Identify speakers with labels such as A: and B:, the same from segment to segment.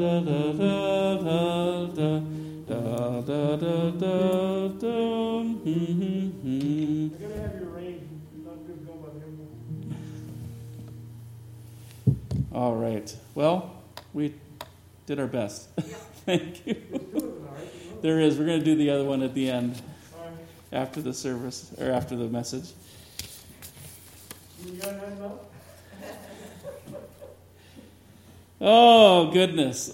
A: da da da da da da da da da da.
B: You're gonna have your range. You're not good going by the hymn.
A: All right. Well, we did our best. Thank you. There is. We're going to do the other one at the end, after the service or after the message.
B: You got that now?
A: Oh, goodness.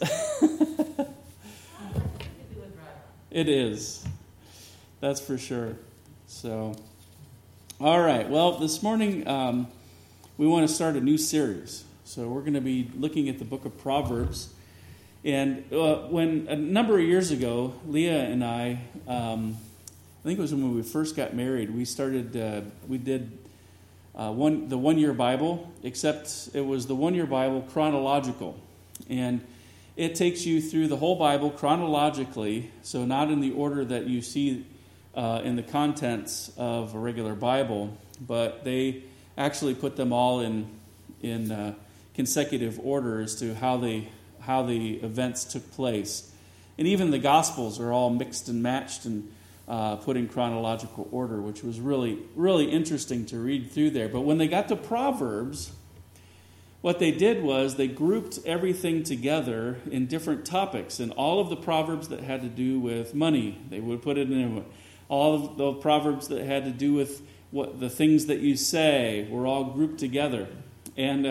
A: It is. That's for sure. So, all right. Well, this morning we want to start a new series. So we're going to be looking at the book of Proverbs. And when a number of years ago, Leah and I think it was when we first got married, we did the 1 year Bible, except it was the 1 year Bible chronological. And it takes you through the whole Bible chronologically, so not in the order that you see in the contents of a regular Bible, but they actually put them all in consecutive order as to how the events took place. And even the Gospels are all mixed and matched and put in chronological order, which was really, really interesting to read through there. But when they got to Proverbs, what they did was they grouped everything together in different topics. And all of the Proverbs that had to do with money, they would put it in. All of the Proverbs that had to do with what the things that you say were all grouped together. And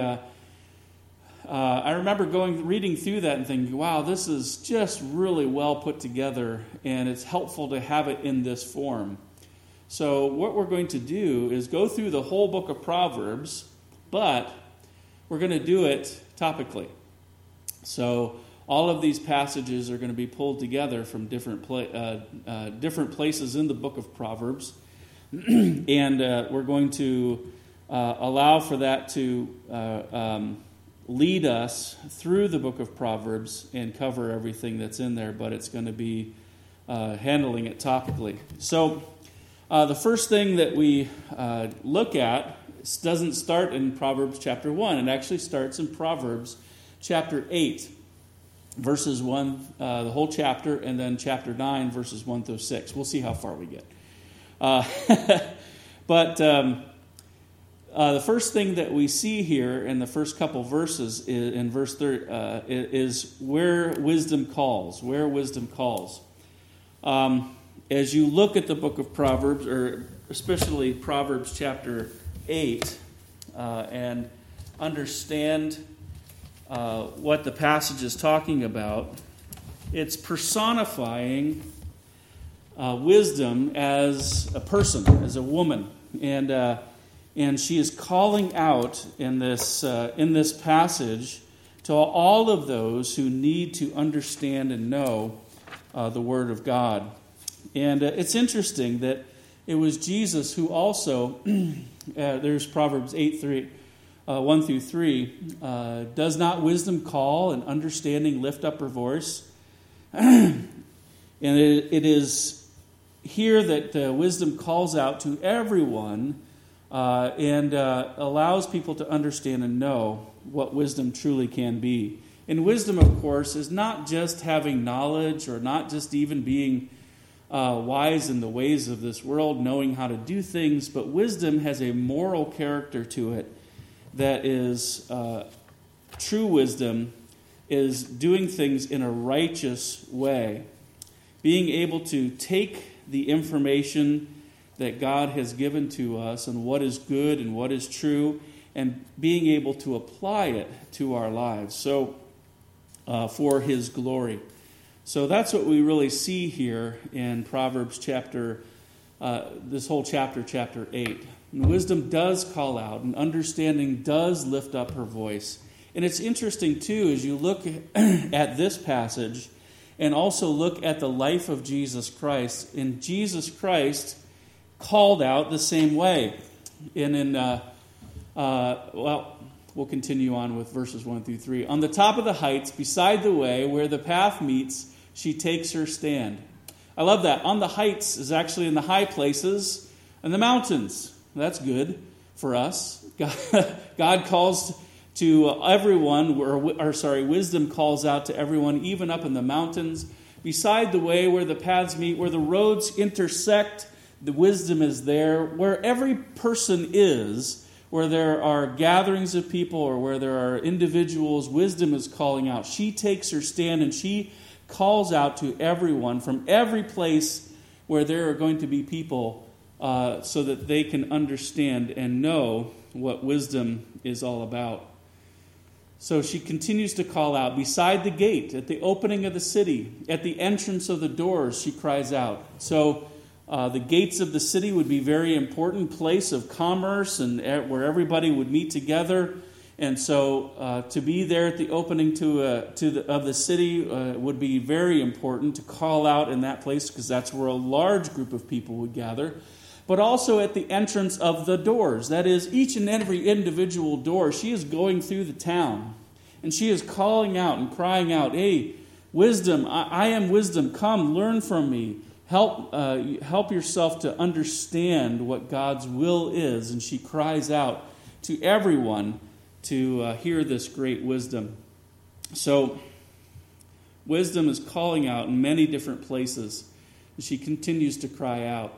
A: I remember reading through that and thinking, wow, this is just really well put together, and it's helpful to have it in this form. So what we're going to do is go through the whole book of Proverbs, but we're going to do it topically. So all of these passages are going to be pulled together from different places in the book of Proverbs, and we're going to allow for that to lead us through the book of Proverbs and cover everything that's in there, but it's going to be handling it topically. So the first thing that we look at doesn't start in Proverbs chapter 1. It actually starts in Proverbs chapter 8, verses 1, the whole chapter, and then chapter 9, verses 1 through 6. We'll see how far we get. But the first thing that we see here in the first couple verses in verse 3 is where wisdom calls. Where wisdom calls. As you look at the book of Proverbs, or especially Proverbs chapter 8, and understand what the passage is talking about, it's personifying wisdom as a person, as a woman, and she is calling out in this passage to all of those who need to understand and know the Word of God. And it's interesting that it was Jesus who also, there's Proverbs 8, 1 through 3, does not wisdom call and understanding lift up her voice? And it is here that wisdom calls out to everyone and allows people to understand and know what wisdom truly can be. And wisdom, of course, is not just having knowledge or not just even being wise in the ways of this world, knowing how to do things, but wisdom has a moral character to it that is true wisdom is doing things in a righteous way, being able to take the information that God has given to us and what is good and what is true, and being able to apply it to our lives, so for His glory. So that's what we really see here in Proverbs this whole chapter 8. And wisdom does call out, and understanding does lift up her voice. And it's interesting, too, as you look at this passage and also look at the life of Jesus Christ. And Jesus Christ called out the same way. And we'll continue on with verses 1 through 3. On the top of the heights, beside the way where the path meets, she takes her stand. I love that. On the heights is actually in the high places and the mountains. That's good for us. God calls to everyone, wisdom calls out to everyone, even up in the mountains, beside the way where the paths meet, where the roads intersect, the wisdom is there. Where every person is, where there are gatherings of people or where there are individuals, wisdom is calling out. She takes her stand and she calls out to everyone from every place where there are going to be people so that they can understand and know what wisdom is all about. So she continues to call out. Beside the gate, at the opening of the city, at the entrance of the doors, she cries out. So the gates of the city would be a very important place of commerce and where everybody would meet together. And so to be there at the opening of the city would be very important to call out in that place, because that's where a large group of people would gather. But also at the entrance of the doors. That is, each and every individual door. She is going through the town, and she is calling out and crying out, "Hey, wisdom, I am wisdom. Come, learn from me. Help yourself to understand what God's will is." And she cries out to everyone to hear this great wisdom. So, wisdom is calling out in many different places. And she continues to cry out.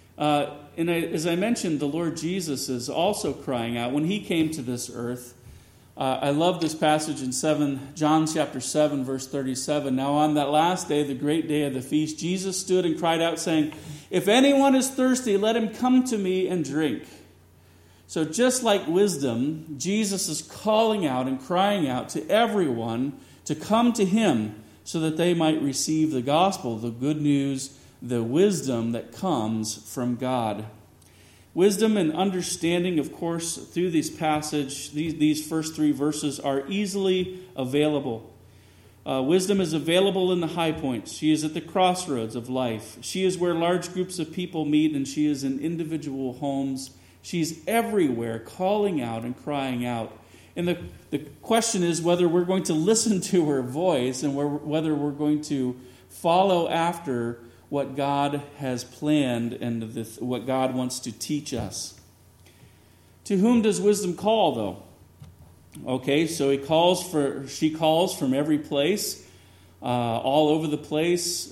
A: As I mentioned, the Lord Jesus is also crying out. When he came to this earth, I love this passage in John chapter 7, verse 37. "Now on that last day, the great day of the feast, Jesus stood and cried out, saying, 'If anyone is thirsty, let him come to me and drink.'" So just like wisdom, Jesus is calling out and crying out to everyone to come to him so that they might receive the gospel, the good news, the wisdom that comes from God. Wisdom and understanding, of course, through this passage, these first three verses are easily available. Wisdom is available in the high points. She is at the crossroads of life. She is where large groups of people meet, and she is in individual homes. She's everywhere, calling out and crying out. And the question is whether we're going to listen to her voice and whether we're going to follow after what God has planned and what God wants to teach us. To whom does wisdom call, though? Okay, so she calls from every place, all over the place,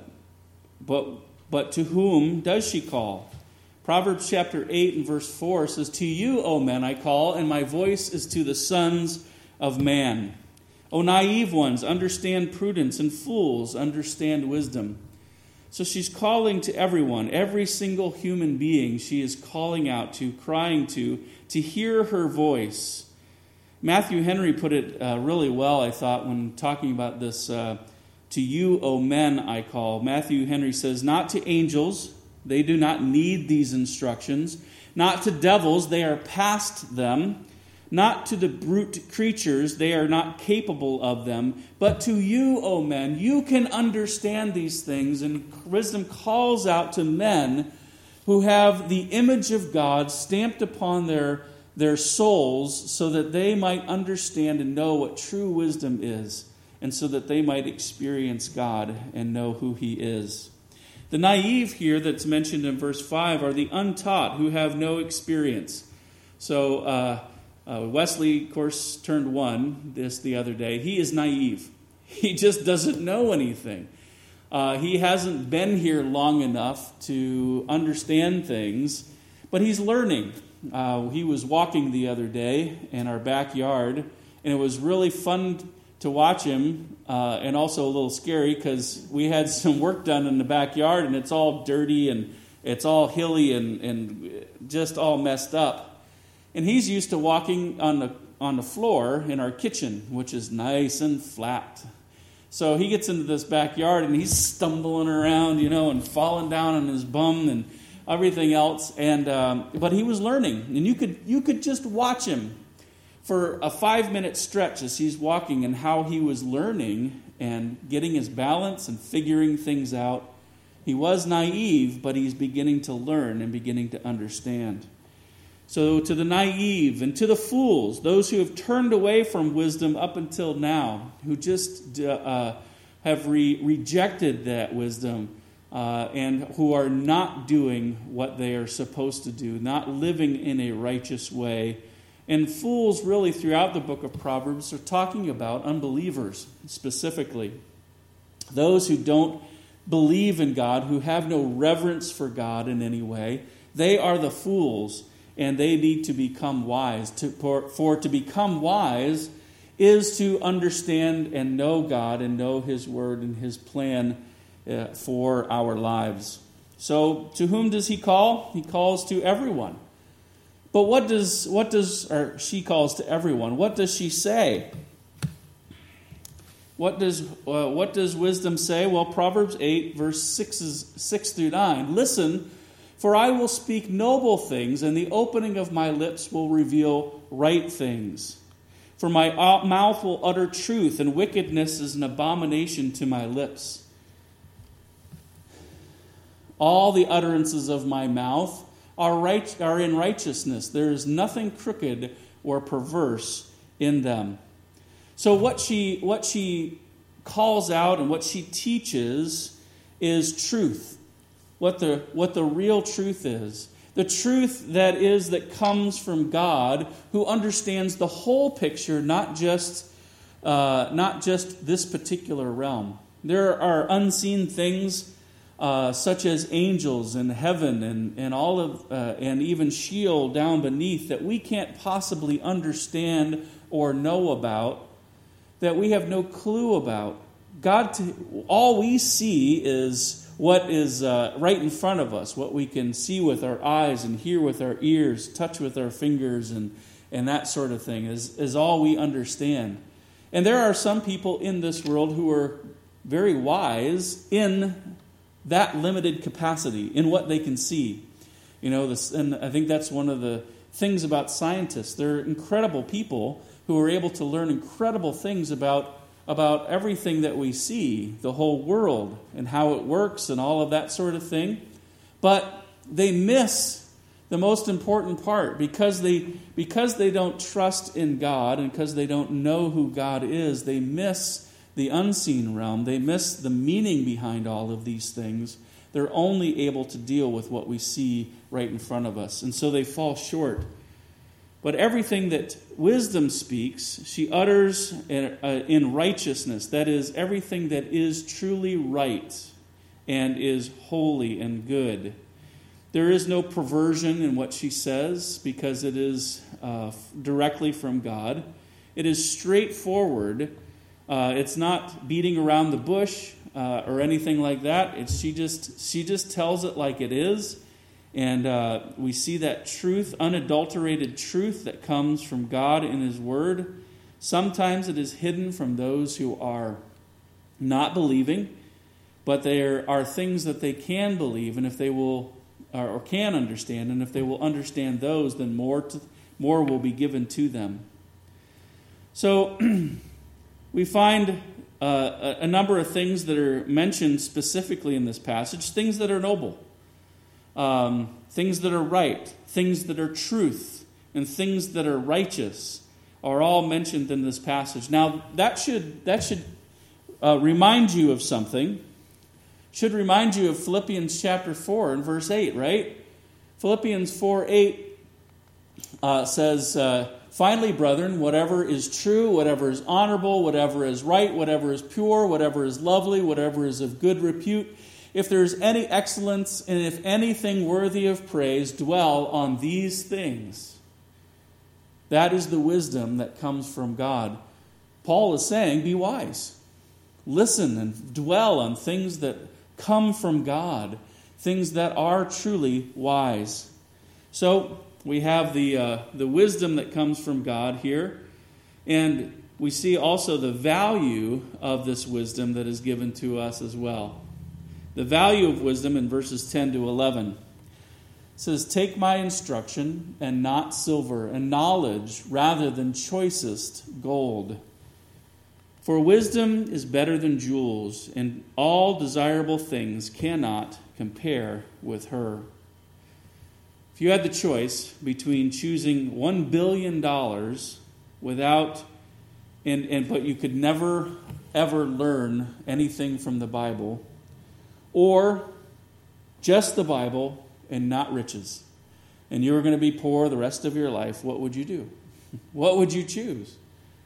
A: but to whom does she call? Proverbs chapter 8 and verse 4 says, "To you, O men, I call, and my voice is to the sons of man. O naive ones, understand prudence, and fools, understand wisdom." So she's calling to everyone, every single human being she is calling out to, crying to hear her voice. Matthew Henry put it really well, I thought, when talking about this, "To you, O men, I call." Matthew Henry says, "Not to angels, they do not need these instructions. Not to devils, they are past them. Not to the brute creatures, they are not capable of them. But to you, O men, you can understand these things." And wisdom calls out to men who have the image of God stamped upon their souls so that they might understand and know what true wisdom is, and so that they might experience God and know who he is. The naive here that's mentioned in verse 5 are the untaught who have no experience. So Wesley, of course, turned 1 the other day. He is naive. He just doesn't know anything. He hasn't been here long enough to understand things, but he's learning. He was walking the other day in our backyard, and it was really fun to watch him, and also a little scary because we had some work done in the backyard, and it's all dirty and it's all hilly and just all messed up. And he's used to walking on the floor in our kitchen, which is nice and flat. So he gets into this backyard and he's stumbling around, and falling down on his bum and everything else. And but he was learning, and you could just watch him for a 5-minute stretch as he's walking and how he was learning and getting his balance and figuring things out. He was naive, but he's beginning to learn and beginning to understand. So to the naive and to the fools, those who have turned away from wisdom up until now, who just have rejected that wisdom and who are not doing what they are supposed to do, not living in a righteous way, And fools, really, throughout the book of Proverbs, are talking about unbelievers specifically. Those who don't believe in God, who have no reverence for God in any way, they are the fools, and they need to become wise. For to become wise is to understand and know God and know His Word and His plan for our lives. So, to whom does He call? He calls to everyone. But or she calls to everyone. What does she say? What does wisdom say? Well, Proverbs 8, verse 6 through 9. Listen, for I will speak noble things, and the opening of my lips will reveal right things. For my mouth will utter truth, and wickedness is an abomination to my lips. All the utterances of my mouth are in righteousness. There is nothing crooked or perverse in them. So what she calls out and what she teaches is truth. What the real truth is. The truth that comes from God, who understands the whole picture, not just this particular realm. There are unseen things such as angels in heaven and all of and even Sheol down beneath that we can't possibly understand or know about, that we have no clue about. All we see is what is right in front of us, what we can see with our eyes and hear with our ears, touch with our fingers, and that sort of thing is all we understand. And there are some people in this world who are very wise in that limited capacity, in what they can see. And I think that's one of the things about scientists. They're incredible people who are able to learn incredible things about everything that we see, the whole world, and how it works, and all of that sort of thing. But they miss the most important part because they don't trust in God, and because they don't know who God is. They miss the unseen realm. They miss the meaning behind all of these things. They're only able to deal with what we see right in front of us, and so they fall short. But everything that wisdom speaks, she utters in righteousness. That is, everything that is truly right and is holy and good. There is no perversion in what she says because it is directly from God. It is straightforward. It's not beating around the bush or anything like that. She just tells it like it is. And we see that truth, unadulterated truth that comes from God in His Word. Sometimes it is hidden from those who are not believing, but there are things that they can believe, and if they will, or can understand, and if they will understand those, then more will be given to them. So we find a number of things that are mentioned specifically in this passage, things that are noble. Things that are right, things that are truth, and things that are righteous are all mentioned in this passage. Now, that should remind you of something. Should remind you of Philippians chapter 4 and verse 8, right? Philippians 4:8 says, "Finally, brethren, whatever is true, whatever is honorable, whatever is right, whatever is pure, whatever is lovely, whatever is of good repute, if there is any excellence, and if anything worthy of praise, dwell on these things." That is the wisdom that comes from God. Paul is saying, be wise. Listen and dwell on things that come from God, things that are truly wise. So we have the wisdom that comes from God here, and we see also the value of this wisdom that is given to us as well. The value of wisdom in verses 10 to 11. It says, "Take my instruction, and not silver, and knowledge rather than choicest gold. For wisdom is better than jewels, and all desirable things cannot compare with her." If you had the choice between choosing $1 billion but you could never, ever learn anything from the Bible, or just the Bible and not riches, and you were going to be poor the rest of your life, what would you do? What would you choose?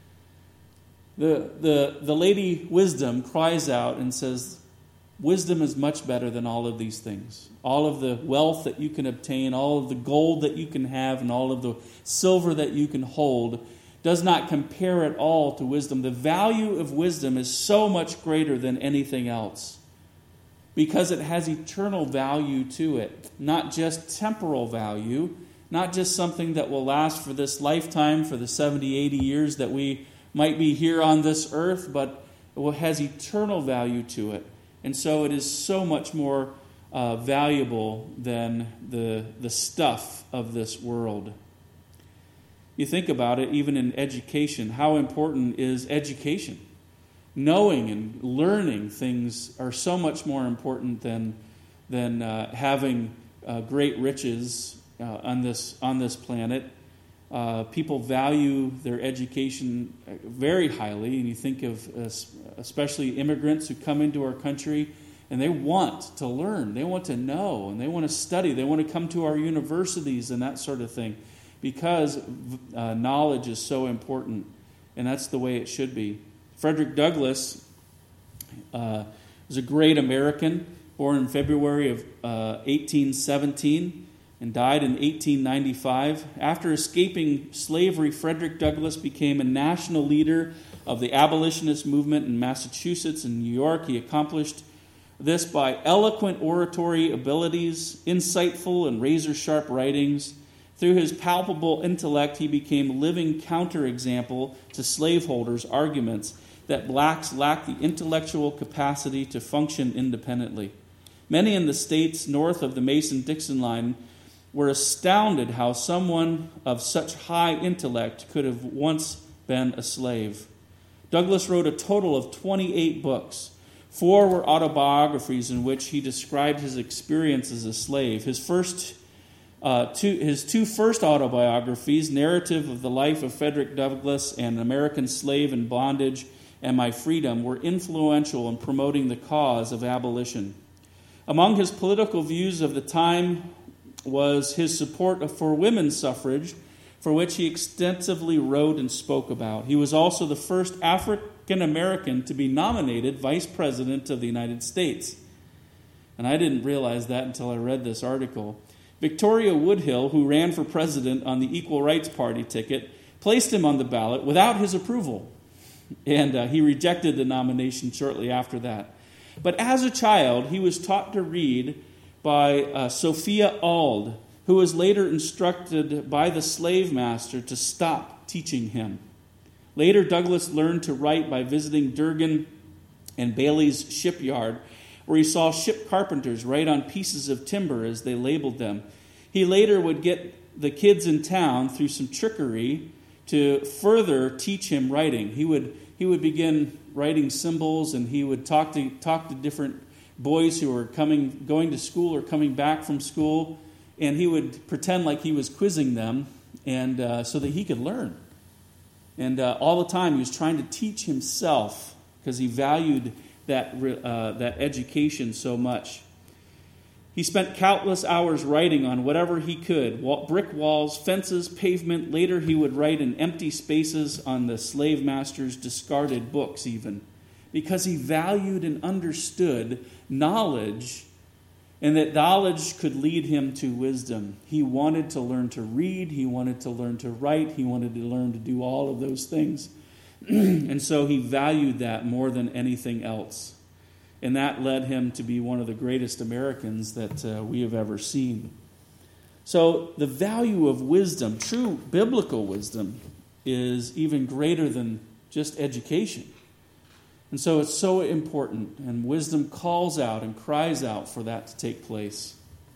A: The lady wisdom cries out and says, wisdom is much better than all of these things. All of the wealth that you can obtain, all of the gold that you can have, and all of the silver that you can hold does not compare at all to wisdom. The value of wisdom is so much greater than anything else because it has eternal value to it, not just temporal value, not just something that will last for this lifetime, for the 70, 80 years that we might be here on this earth, but it has eternal value to it. And so it is so much more valuable than the stuff of this world. You think about it, even in education, how important is education? Knowing and learning things are so much more important than having great riches on this planet. People value their education very highly, and you think of especially immigrants who come into our country, and they want to learn, they want to know, and they want to study, they want to come to our universities and that sort of thing, because knowledge is so important, and that's the way it should be. Frederick Douglass was a great American, born in February of 1817, and died in 1895. After escaping slavery, Frederick Douglass became a national leader of the abolitionist movement in Massachusetts and New York. He accomplished this by eloquent oratory abilities, insightful and razor-sharp writings. Through his palpable intellect, he became a living counterexample to slaveholders' arguments that blacks lack the intellectual capacity to function independently. Many in the states north of the Mason-Dixon line were astounded how someone of such high intellect could have once been a slave. Douglass wrote a total of 28 books. 4 were autobiographies in which he described his experience as a slave. His two first autobiographies, Narrative of the Life of Frederick Douglass and American Slave in Bondage and My Freedom, were influential in promoting the cause of abolition. Among his political views of the time was his support for women's suffrage, for which he extensively wrote and spoke about. He was also the first African American to be nominated Vice President of the United States. And I didn't realize that until I read this article. Victoria Woodhull, who ran for president on the Equal Rights Party ticket, placed him on the ballot without his approval. And he rejected the nomination shortly after that. But as a child, he was taught to read by Sophia Auld, who was later instructed by the slave master to stop teaching him. Later, Douglass learned to write by visiting Durgan and Bailey's shipyard, where he saw ship carpenters write on pieces of timber as they labeled them. He later would get the kids in town through some trickery to further teach him writing. He would begin writing symbols, and he would talk to different boys who were going to school or coming back from school, and he would pretend like he was quizzing them, and so that he could learn. And all the time he was trying to teach himself because he valued that education so much. He spent countless hours writing on whatever he could, brick walls, fences, pavement. Later he would write in empty spaces on the slave master's discarded books even, because he valued and understood knowledge, and that knowledge could lead him to wisdom. He wanted to learn to read, he wanted to learn to write, he wanted to learn to do all of those things. And so he valued that more than anything else. And that led him to be one of the greatest Americans that we have ever seen. So the value of wisdom, true biblical wisdom, is even greater than just education. And so it's so important, and wisdom calls out and cries out for that to take place.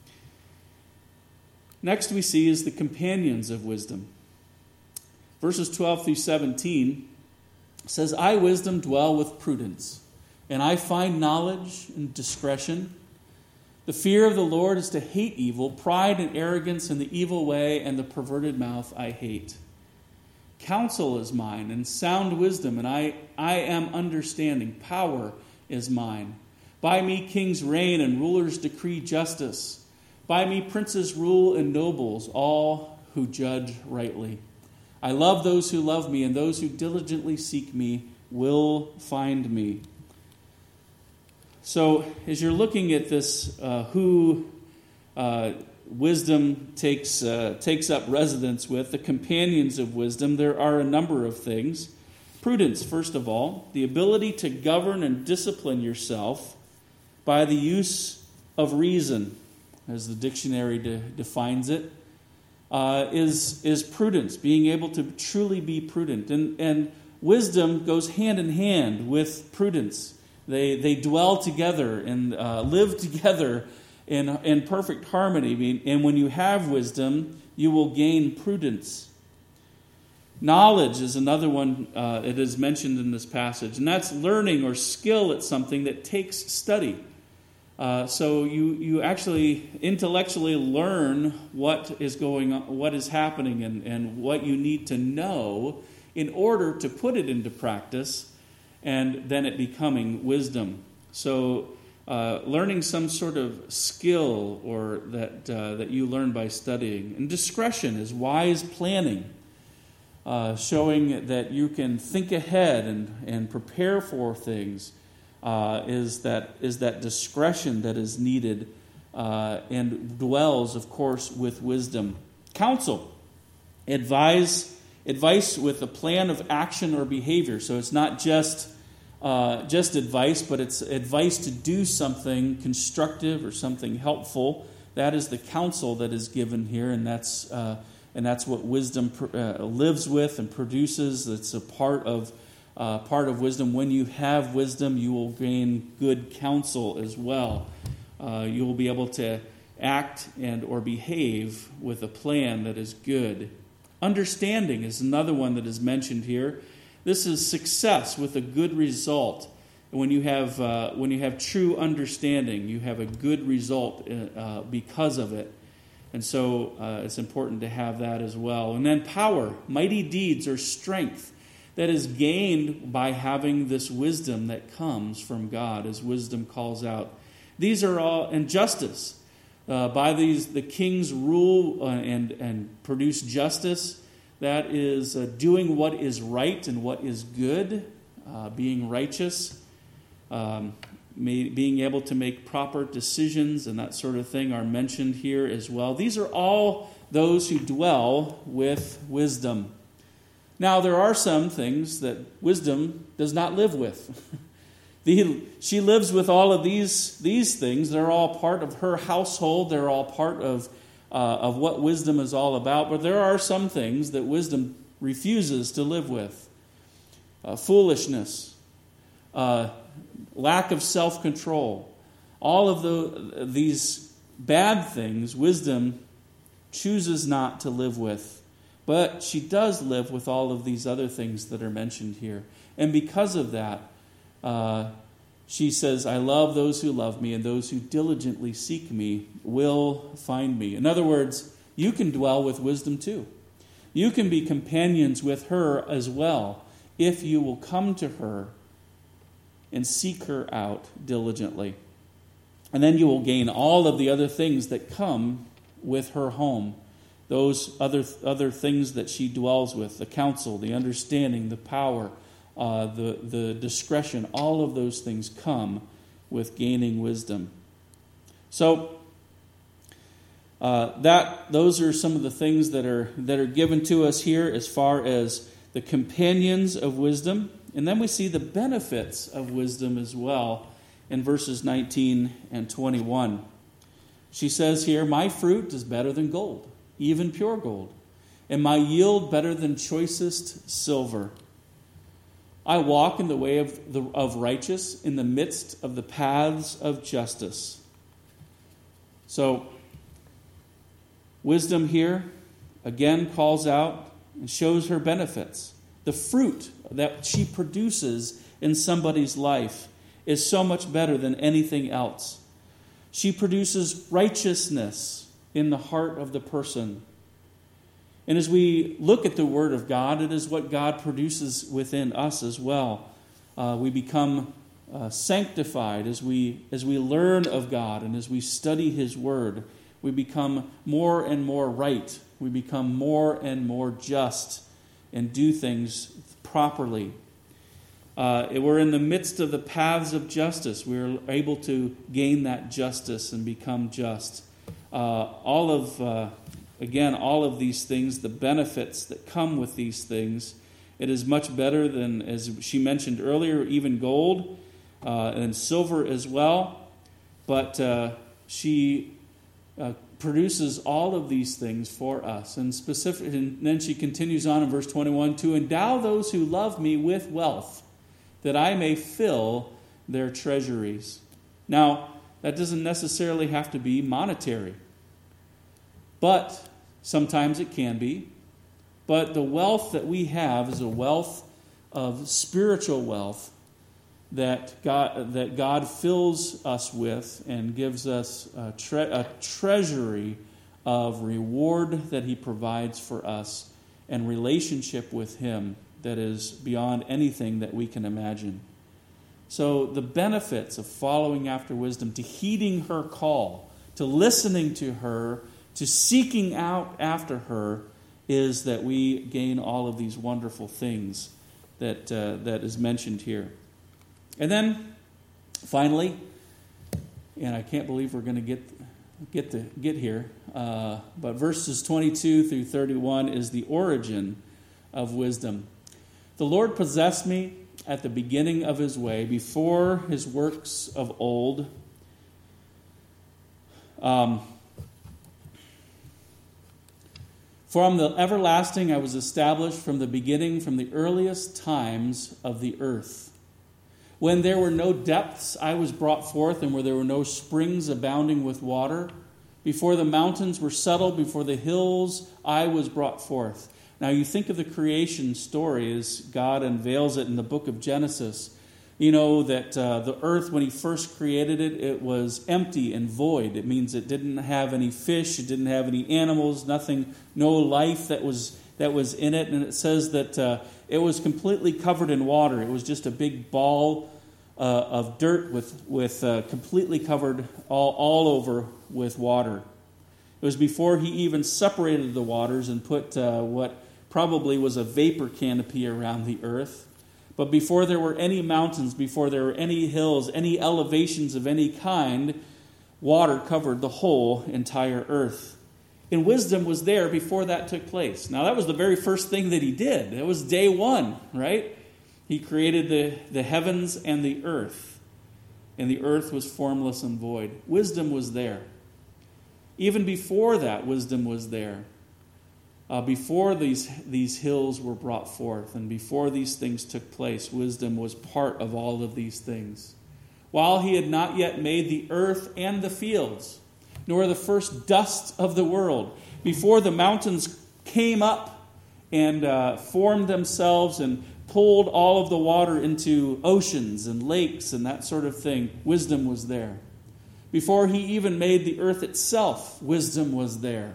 A: Next we see is the companions of wisdom. Verses 12 through 17 says, I, wisdom, dwell with prudence, and I find knowledge and discretion. The fear of the Lord is to hate evil, pride and arrogance and the evil way and the perverted mouth I hate. Counsel is mine, and sound wisdom, and I am understanding. Power is mine. By me kings reign, and rulers decree justice. By me princes rule, and nobles, all who judge rightly. I love those who love me, and those who diligently seek me will find me. So, as you're looking at this, who wisdom takes up residence with, the companions of wisdom, there are a number of things. Prudence, first of all, the ability to govern and discipline yourself by the use of reason, as the dictionary defines it, is prudence, being able to truly be prudent. And wisdom goes hand in hand with prudence. They dwell together and live together in perfect harmony. And when you have wisdom, you will gain prudence. Knowledge is another one that is mentioned in this passage, and that's learning or skill at something that takes study. So you actually intellectually learn what is going on, what is happening, and what you need to know in order to put it into practice, and then it becoming wisdom. So learning some sort of skill or that you learn by studying. And discretion is wise planning, showing that you can think ahead and prepare for things. Is that discretion that is needed and dwells, of course, with wisdom. Counsel, advice with a plan of action or behavior. So it's not just advice, but it's advice to do something constructive or something helpful. That is the counsel that is given here, and that's what wisdom lives with and produces. It's a part of wisdom. When you have wisdom, you will gain good counsel as well. You will be able to act and or behave with a plan that is good. Understanding is another one that is mentioned here. This is success with a good result. When you have true understanding, you have a good result because of it. And so it's important to have that as well. And then power, mighty deeds or strength that is gained by having this wisdom that comes from God, as wisdom calls out. These are all, and justice. By these, the kings rule and produce justice. That is doing what is right and what is good, being righteous, being able to make proper decisions and that sort of thing are mentioned here as well. These are all those who dwell with wisdom. Now, there are some things that wisdom does not live with. She lives with all of these things. They're all part of her household. They're all part of what wisdom is all about. But there are some things that wisdom refuses to live with. Foolishness, lack of self-control. All of these bad things, wisdom chooses not to live with. But she does live with all of these other things that are mentioned here. And because of that, she says, I love those who love me, and those who diligently seek me will find me. In other words, you can dwell with wisdom too. You can be companions with her as well if you will come to her and seek her out diligently. And then you will gain all of the other things that come with her home. Those other things that she dwells with, the counsel, the understanding, the power, the discretion, all of those things come with gaining wisdom. So those are some of the things that are given to us here as far as the companions of wisdom. And then we see the benefits of wisdom as well in verses 19 and 21. She says here, my fruit is better than gold, even pure gold, and my yield better than choicest silver. I walk in the way of righteous, in the midst of the paths of justice. So, wisdom here again calls out and shows her benefits. The fruit that she produces in somebody's life is so much better than anything else. She produces righteousness in the heart of the person. And as we look at the Word of God, it is what God produces within us as well. We become sanctified as we learn of God and as we study His Word. We become more and more right. We become more and more just and do things properly. We're in the midst of the paths of justice. We're able to gain that justice and become just. All of these things, the benefits that come with these things, it is much better than, as she mentioned earlier, even gold and silver as well. But she produces all of these things for us. And then she continues on in verse 21, to endow those who love me with wealth, that I may fill their treasuries. Now, that doesn't necessarily have to be monetary, but sometimes it can be. But the wealth that we have is a wealth of spiritual wealth that God fills us with and gives us a treasury of reward that He provides for us and relationship with Him that is beyond anything that we can imagine. So the benefits of following after wisdom, to heeding her call, to listening to her, to seeking out after her, is that we gain all of these wonderful things that is mentioned here. And then, finally, and I can't believe we're going to get here, but verses 22 through 31 is the origin of wisdom. The Lord possessed me at the beginning of His way, before His works of old. From the everlasting I was established, from the beginning, from the earliest times of the earth. When there were no depths, I was brought forth, and where there were no springs abounding with water. Before the mountains were settled, before the hills, I was brought forth. Now you think of the creation story as God unveils it in the book of Genesis. You know that the earth, when He first created it, it was empty and void. It means it didn't have any fish, it didn't have any animals, nothing, no life that was in it. And it says that it was completely covered in water. It was just a big ball of dirt with completely covered all over with water. It was before He even separated the waters and put what probably was a vapor canopy around the earth. But before there were any mountains, before there were any hills, any elevations of any kind, water covered the whole entire earth. And wisdom was there before that took place. Now that was the very first thing that He did. It was day one, right? He created the heavens and the earth. And the earth was formless and void. Wisdom was there. Even before that, wisdom was there. Before these hills were brought forth and before these things took place, wisdom was part of all of these things. While He had not yet made the earth and the fields, nor the first dust of the world, before the mountains came up and formed themselves and pulled all of the water into oceans and lakes and that sort of thing, wisdom was there. Before He even made the earth itself, wisdom was there.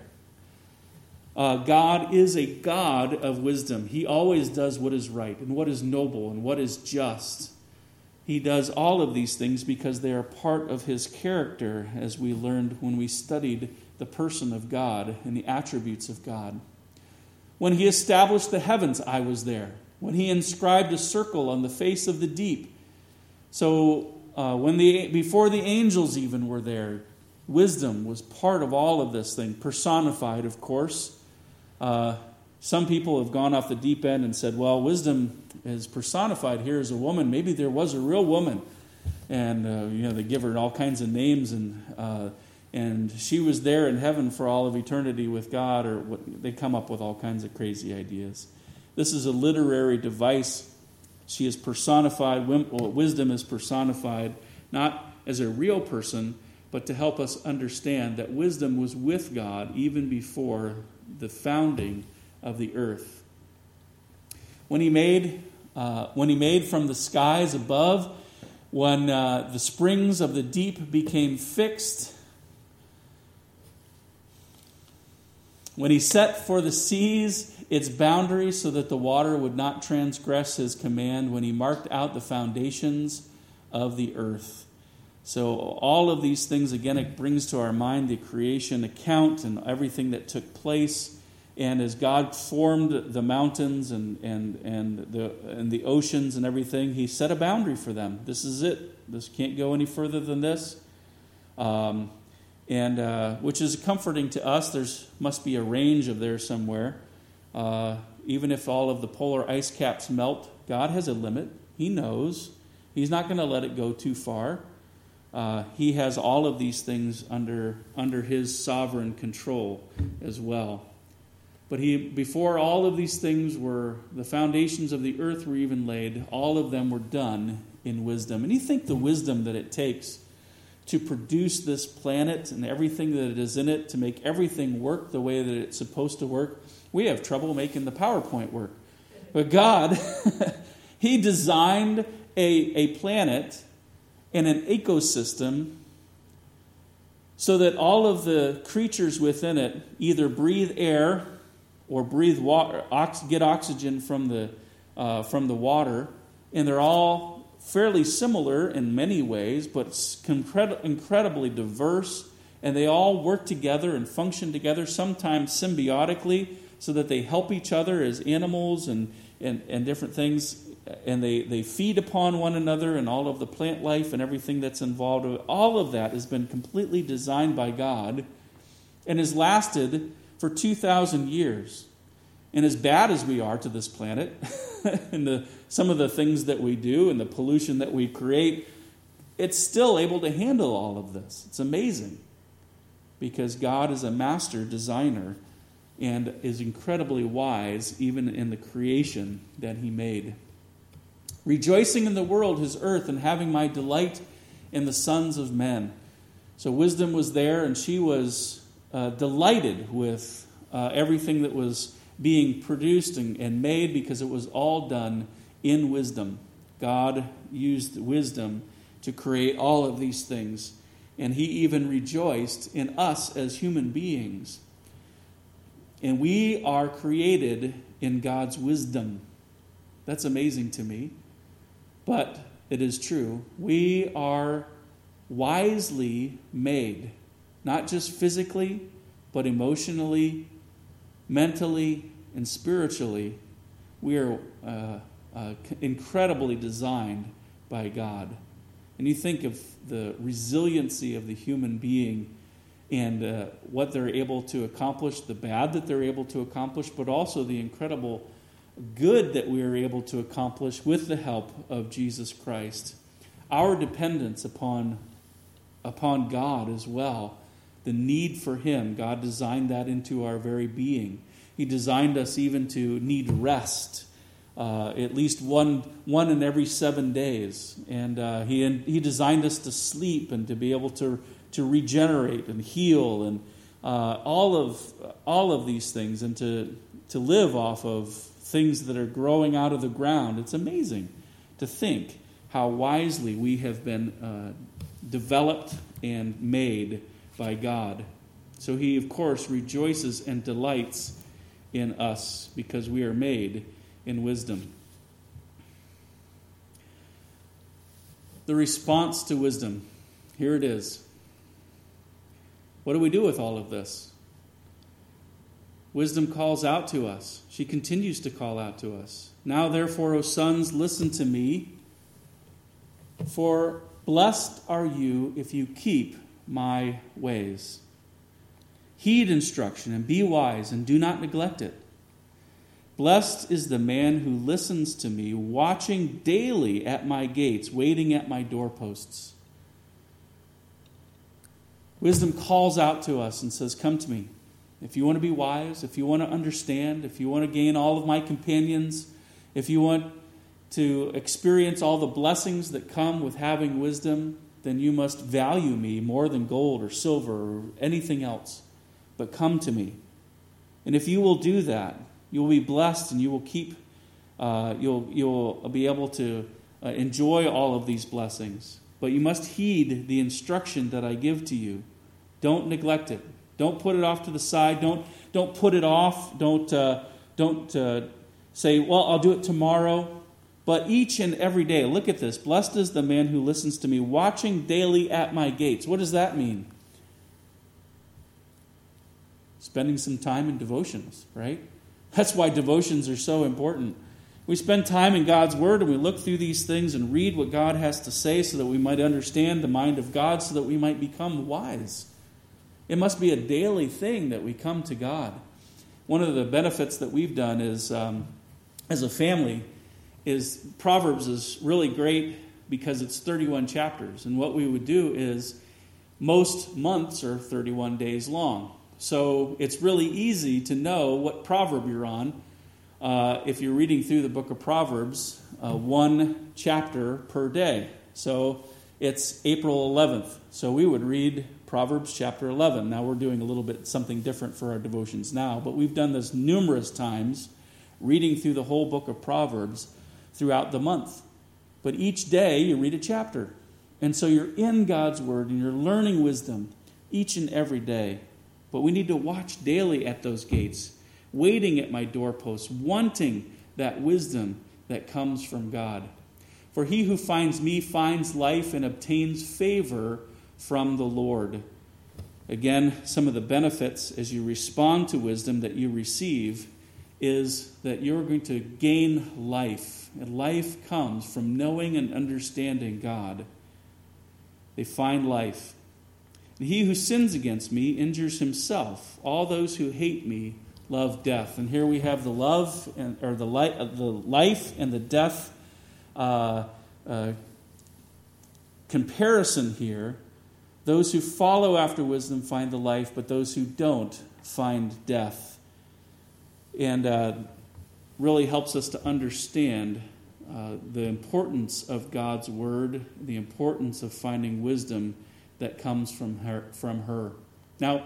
A: God is a God of wisdom. He always does what is right and what is noble and what is just. He does all of these things because they are part of His character, as we learned when we studied the person of God and the attributes of God. When He established the heavens, I was there. When He inscribed a circle on the face of the deep. So before the angels even were there, wisdom was part of all of this thing, personified, of course. Some people have gone off the deep end and said, well, wisdom is personified here as a woman. Maybe there was a real woman. And, they give her all kinds of names. And she was there in heaven for all of eternity with God. Or they come up with all kinds of crazy ideas. This is a literary device. She is personified. Wisdom is personified, not as a real person, but to help us understand that wisdom was with God even before the founding of the earth. When he made from the skies above, when the springs of the deep became fixed, when He set for the seas its boundaries so that the water would not transgress His command, when He marked out the foundations of the earth. So all of these things, again, it brings to our mind the creation account and everything that took place. And as God formed the mountains and the oceans and everything, he set a boundary for them. This is it. This can't go any further than this. Which is comforting to us. There must be a range of there somewhere. Even if all of the polar ice caps melt, God has a limit. He knows. He's not going to let it go too far. He has all of these things under his sovereign control as well. But before all of these things the foundations of the earth were even laid, all of them were done in wisdom. And you think the wisdom that it takes to produce this planet and everything that is in it, to make everything work the way that it's supposed to work. We have trouble making the PowerPoint work. But God, he designed a planet and an ecosystem so that all of the creatures within it either breathe air or breathe water, get oxygen from the water, and they're all fairly similar in many ways, but it's incredibly diverse, and they all work together and function together, sometimes symbiotically, so that they help each other as animals and different things, and they feed upon one another, and all of the plant life and everything that's involved. All of that has been completely designed by God and has lasted for 2,000 years. And as bad as we are to this planet, and some of the things that we do and the pollution that we create, it's still able to handle all of this. It's amazing. Because God is a master designer and is incredibly wise even in the creation that he made. Rejoicing in the world, his earth, and having my delight in the sons of men. So wisdom was there, and she was delighted with everything that was being produced and made, because it was all done in wisdom. God used wisdom to create all of these things, and he even rejoiced in us as human beings. And we are created in God's wisdom. That's amazing to me, but it is true. We are wisely made, not just physically, but emotionally, mentally, and spiritually. We are incredibly designed by God. And you think of the resiliency of the human being and what they're able to accomplish, the bad that they're able to accomplish, but also the incredible good that we are able to accomplish with the help of Jesus Christ. Our dependence upon God as well. The need for him, God designed that into our very being. He designed us even to need rest, at least one in every 7 days. And he designed us to sleep and to be able to regenerate and heal and all of these things, and to live off of things that are growing out of the ground. It's amazing to think how wisely we have been developed and made by God. So he, of course, rejoices and delights in us because we are made in wisdom. The response to wisdom. Here it is. What do we do with all of this? Wisdom calls out to us. She continues to call out to us. Now, therefore, O sons, listen to me. For blessed are you if you keep my ways. Heed instruction and be wise, and do not neglect it. Blessed is the man who listens to me, watching daily at my gates, waiting at my doorposts. Wisdom calls out to us and says, come to me. If you want to be wise, if you want to understand, if you want to gain all of my companions, if you want to experience all the blessings that come with having wisdom, then you must value me more than gold or silver or anything else. But come to me. And if you will do that, you will be blessed, and you will keep. You'll be able to enjoy all of these blessings. But you must heed the instruction that I give to you. Don't neglect it. Don't put it off to the side. Don't put it off. Don't say, well, I'll do it tomorrow. But each and every day, look at this. Blessed is the man who listens to me, watching daily at my gates. What does that mean? spending some time in devotions, right? That's why devotions are so important. We spend time in God's Word and we look through these things and read what God has to say so that we might understand the mind of God, so that we might become wise. It must be a daily thing that we come to God. One of the benefits that we've done is, as a family, is Proverbs is really great because it's 31 chapters. And what we would do is most months are 31 days long. So it's really easy to know what proverb you're on. If you're reading through the book of Proverbs, one chapter per day. So it's April 11th. So we would read Proverbs chapter 11. Now we're doing a little bit something different for our devotions now, but we've done this numerous times, reading through the whole book of Proverbs throughout the month. But each day you read a chapter. And so you're in God's Word and you're learning wisdom each and every day. But we need to watch daily at those gates, waiting at my doorposts, wanting that wisdom that comes from God. For he who finds me finds life and obtains favor from the Lord. Again, some of the benefits as you respond to wisdom that you receive is that you're going to gain life. And life comes from knowing and understanding God. They find life. And he who sins against me injures himself. All those who hate me love death. And here we have the love or the life and the death comparison here. Those who follow after wisdom find the life, but those who don't find death. And really helps us to understand the importance of God's Word, the importance of finding wisdom that comes from her. Now,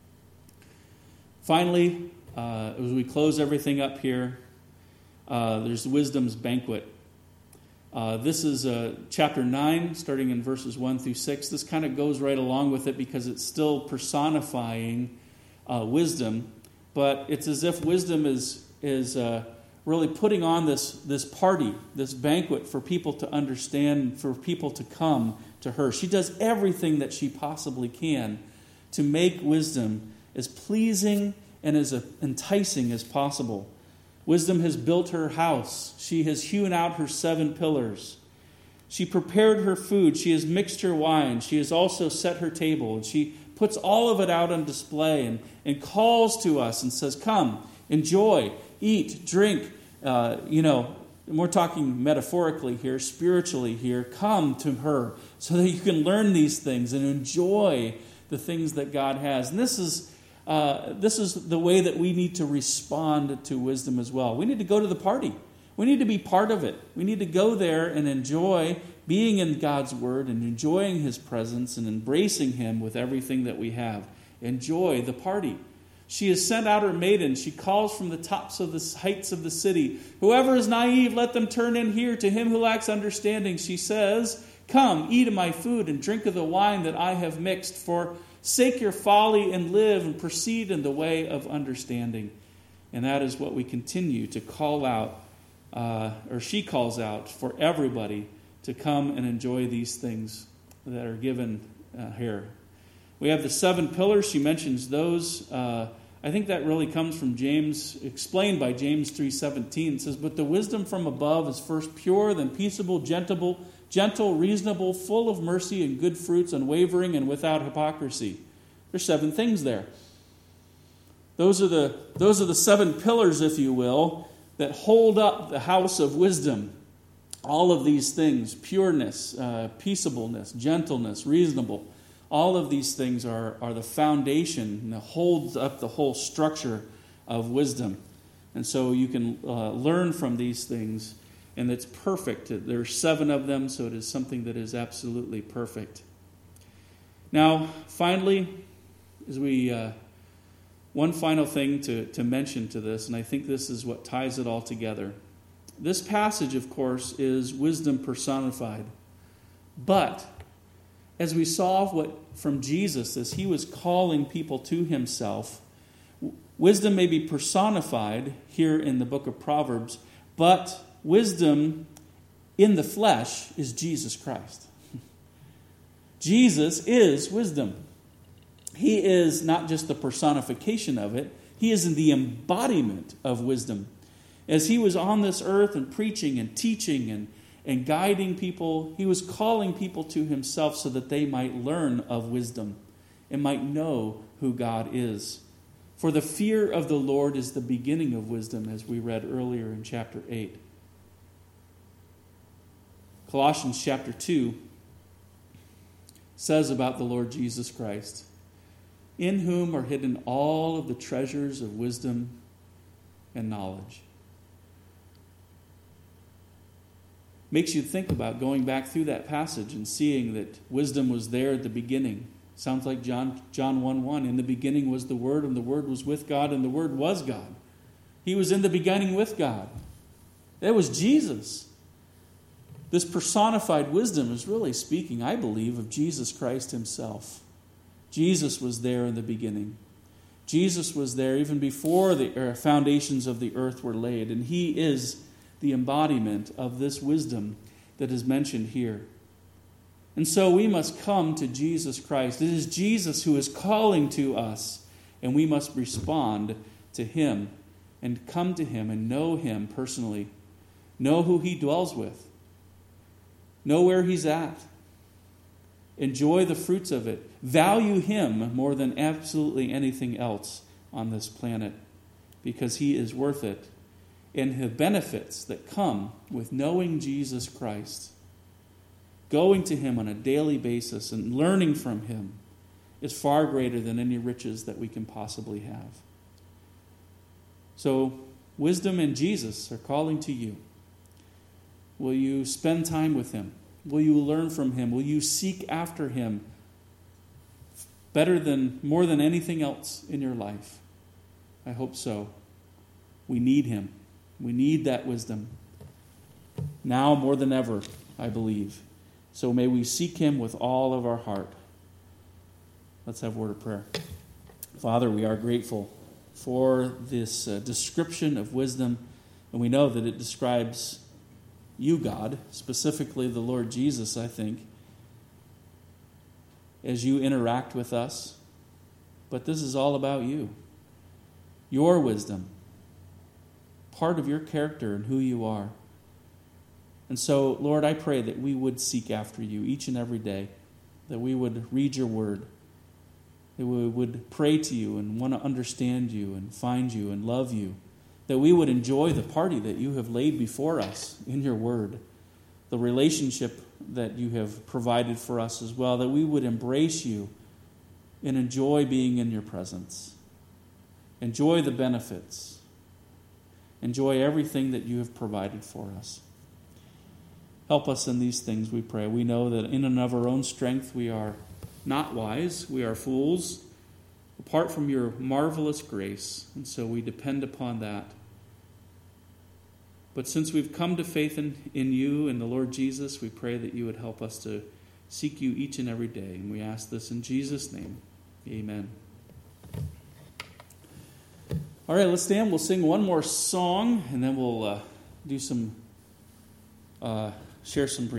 A: finally, as we close everything up here, there's wisdom's banquet. This is chapter 9, starting in verses 1 through 6. This kind of goes right along with it because it's still personifying wisdom, but it's as if wisdom is really putting on this party, this banquet for people to understand, for people to come to her. She does everything that she possibly can to make wisdom as pleasing and as enticing as possible. Wisdom has built her house. She has hewn out her 7 pillars. She prepared her food. She has mixed her wine. She has also set her table. And she puts all of it out on display and calls to us and says, come, enjoy, eat, drink. We're talking metaphorically here, spiritually here. Come to her so that you can learn these things and enjoy the things that God has. And this is the way that we need to respond to wisdom as well. We need to go to the party. We need to be part of it. We need to go there and enjoy being in God's Word and enjoying His presence and embracing Him with everything that we have. Enjoy the party. She has sent out her maidens. She calls from the tops of the heights of the city. Whoever is naive, let them turn in here. To him who lacks understanding, she says, come, eat of my food and drink of the wine that I have mixed. Forsake your folly and live and proceed in the way of understanding. And that is what we continue to call out, or she calls out for everybody to come and enjoy these things that are given here. We have the 7 pillars. She mentions those. I think that really comes from James, explained by James 3:17. It says, but the wisdom from above is first pure, then peaceable, gentle, reasonable, full of mercy and good fruits, unwavering and without hypocrisy. There's 7 things there. Those are the 7 pillars, if you will, that hold up the house of wisdom. All of these things, pureness, peaceableness, gentleness, reasonable. All of these things are the foundation that holds up the whole structure of wisdom. And so you can learn from these things, and it's perfect. There are 7 of them, so it is something that is absolutely perfect. Now, finally, one final thing to mention to this, and I think this is what ties it all together. This passage, of course, is wisdom personified. But as we saw from Jesus, as he was calling people to himself, wisdom may be personified here in the book of Proverbs, but wisdom in the flesh is Jesus Christ. Jesus is wisdom. He is not just the personification of it, he is the embodiment of wisdom. As he was on this earth and preaching and teaching and guiding people, he was calling people to himself so that they might learn of wisdom and might know who God is. For the fear of the Lord is the beginning of wisdom, as we read earlier in chapter 8. Colossians chapter 2 says about the Lord Jesus Christ, in whom are hidden all of the treasures of wisdom and knowledge. Makes you think about going back through that passage and seeing that wisdom was there at the beginning. Sounds like John 1:1. In the beginning was the Word, and the Word was with God, and the Word was God. He was in the beginning with God. That was Jesus. This personified wisdom is really speaking, I believe, of Jesus Christ himself. Jesus was there in the beginning. Jesus was there even before the foundations of the earth were laid, and he is the embodiment of this wisdom that is mentioned here. And so we must come to Jesus Christ. It is Jesus who is calling to us, and we must respond to him and come to him and know him personally. Know who he dwells with. Know where he's at. Enjoy the fruits of it. Value him more than absolutely anything else on this planet, because he is worth it. And the benefits that come with knowing Jesus Christ, going to him on a daily basis and learning from him, is far greater than any riches that we can possibly have. So, wisdom and Jesus are calling to you. Will you spend time with him? Will you learn from him? Will you seek after him more than anything else in your life? I hope so. We need him. We need that wisdom. Now more than ever, I believe. So may we seek him with all of our heart. Let's have a word of prayer. Father, we are grateful for this description of wisdom, and we know that it describes you, God, specifically the Lord Jesus, I think, as you interact with us. But this is all about you. Your wisdom. Part of your character and who you are. And so, Lord, I pray that we would seek after you each and every day, that we would read your word, that we would pray to you and want to understand you and find you and love you, that we would enjoy the party that you have laid before us in your word, the relationship that you have provided for us as well, that we would embrace you and enjoy being in your presence, enjoy the benefits, enjoy everything that you have provided for us. Help us in these things, we pray. We know that in and of our own strength we are not wise, we are fools, apart from your marvelous grace, and so we depend upon that. But since we've come to faith in you and the Lord Jesus, we pray that you would help us to seek you each and every day, and we ask this in Jesus' name. Amen. All right, let's stand. We'll sing one more song, and then we'll share some brief